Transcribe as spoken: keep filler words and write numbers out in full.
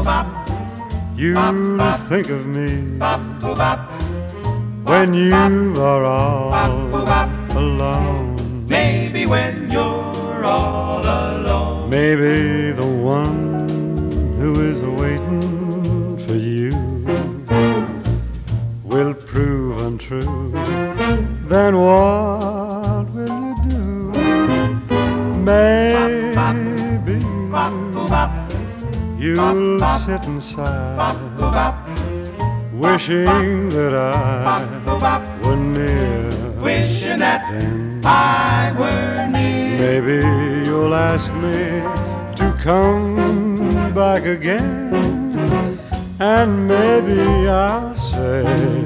you'll think of me when you are all alone. Maybe when you're all alone. Maybe the one who is waiting for you will prove untrue. Then what will you do? Maybe you'll sit inside wishing that I were near. Wishing that Then I were near. maybe you'll ask me to come back again, and maybe I'll say